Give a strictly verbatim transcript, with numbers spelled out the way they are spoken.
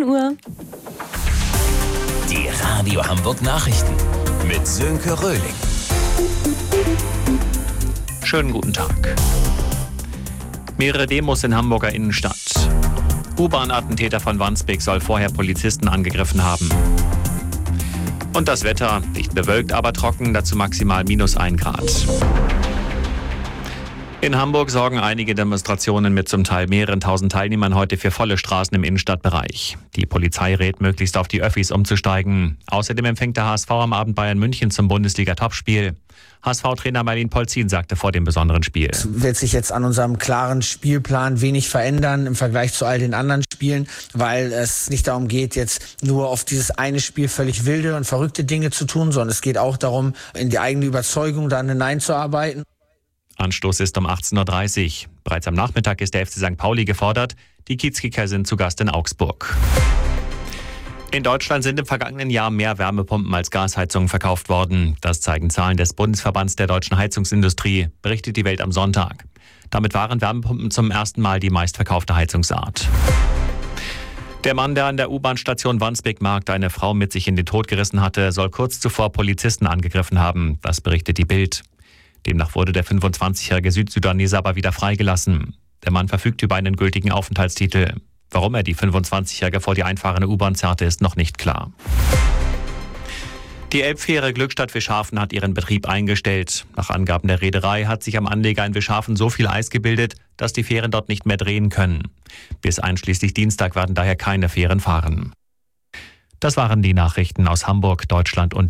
Uhr. Die Radio Hamburg Nachrichten mit Sönke Röhling. Schönen guten Tag. Mehrere Demos in Hamburger Innenstadt. U-Bahn-Attentäter von Wandsbek soll vorher Polizisten angegriffen haben. Und das Wetter, nicht bewölkt, aber trocken, dazu maximal minus ein Grad. In Hamburg sorgen einige Demonstrationen mit zum Teil mehreren tausend Teilnehmern heute für volle Straßen im Innenstadtbereich. Die Polizei rät, möglichst auf die Öffis umzusteigen. Außerdem empfängt der H S V am Abend Bayern München zum Bundesliga-Topspiel. H S V-Trainer Merlin Polzin sagte vor dem besonderen Spiel: Es wird sich jetzt an unserem klaren Spielplan wenig verändern im Vergleich zu all den anderen Spielen, weil es nicht darum geht, jetzt nur auf dieses eine Spiel völlig wilde und verrückte Dinge zu tun, sondern es geht auch darum, in die eigene Überzeugung dann hineinzuarbeiten. Anstoß ist um achtzehn Uhr dreißig. Bereits am Nachmittag ist der F C Sankt Pauli gefordert. Die Kiezkicker sind zu Gast in Augsburg. In Deutschland sind im vergangenen Jahr mehr Wärmepumpen als Gasheizungen verkauft worden. Das zeigen Zahlen des Bundesverbands der deutschen Heizungsindustrie, berichtet die Welt am Sonntag. Damit waren Wärmepumpen zum ersten Mal die meistverkaufte Heizungsart. Der Mann, der an der U-Bahn-Station Wandsbek-Markt eine Frau mit sich in den Tod gerissen hatte, soll kurz zuvor Polizisten angegriffen haben. Das berichtet die Bild. Demnach wurde der fünfundzwanzigjährige Südsudaneser aber wieder freigelassen. Der Mann verfügt über einen gültigen Aufenthaltstitel. Warum er die fünfundzwanzigjährige vor die einfahrende U-Bahn zerrte, ist noch nicht klar. Die Elbfähre Glückstadt-Wischhafen hat ihren Betrieb eingestellt. Nach Angaben der Reederei hat sich am Anleger in Wischhafen so viel Eis gebildet, dass die Fähren dort nicht mehr drehen können. Bis einschließlich Dienstag werden daher keine Fähren fahren. Das waren die Nachrichten aus Hamburg, Deutschland und